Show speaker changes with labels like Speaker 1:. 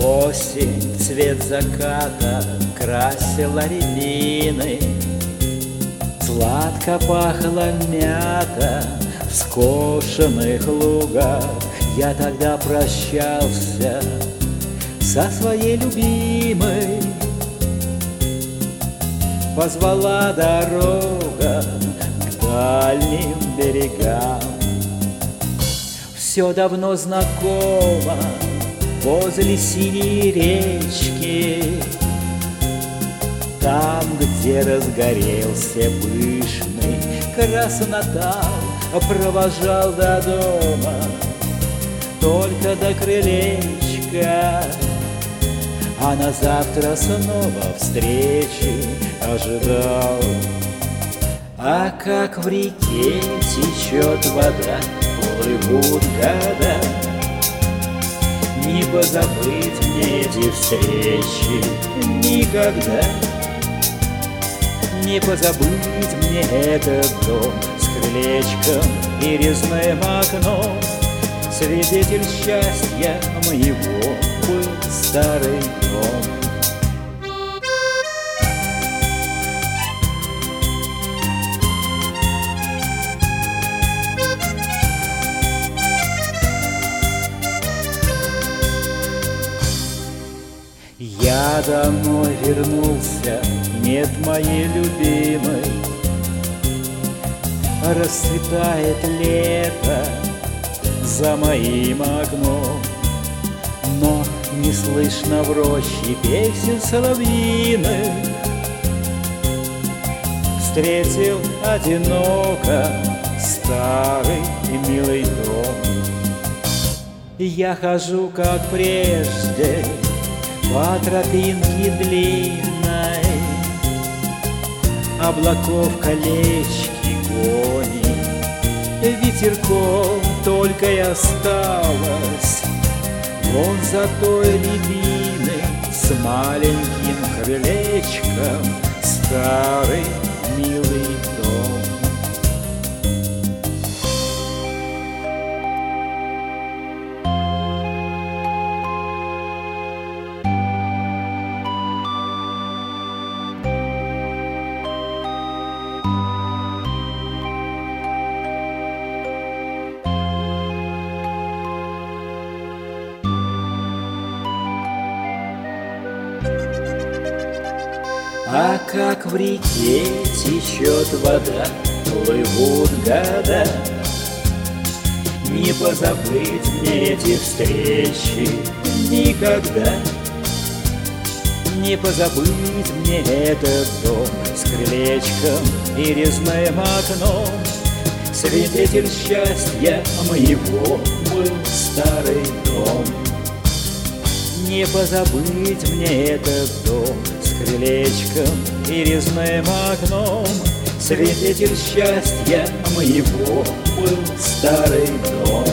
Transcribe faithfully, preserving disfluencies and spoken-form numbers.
Speaker 1: Осень, цвет заката красила рябины, сладко пахла мята в скошенных лугах. Я тогда прощался со своей любимой, позвала дорога к дальним берегам. Все давно знакомо возле синей речки, там, где разгорелся пышный краснотал, провожал до дома только до крылечка, а на завтра снова встречи ожидал. А как в реке течет вода, плывут года, не позабыть мне эти встречи никогда. Не позабыть мне этот дом с крылечком и резным окном. Свидетель счастья моего был старый дом. Я домой вернулся, нет моей любимой. Расцветает лето за моим окном, но не слышно в роще песен соловьиных. Встретил одиноко старый и милый дом. Я хожу, как прежде, по тропинке длинной, облаков колечки гонит, ветерком только и осталось вон за той рябиной с маленьким крылечком старый милый дом. А как в реке течет вода, плывут года, не позабыть мне эти встречи никогда. Не позабыть мне этот дом с крылечком и резным окном. Свидетель счастья моего был старый дом. Не позабыть мне этот дом с крылечком и резным окном. Свидетель счастья моего был старый дом.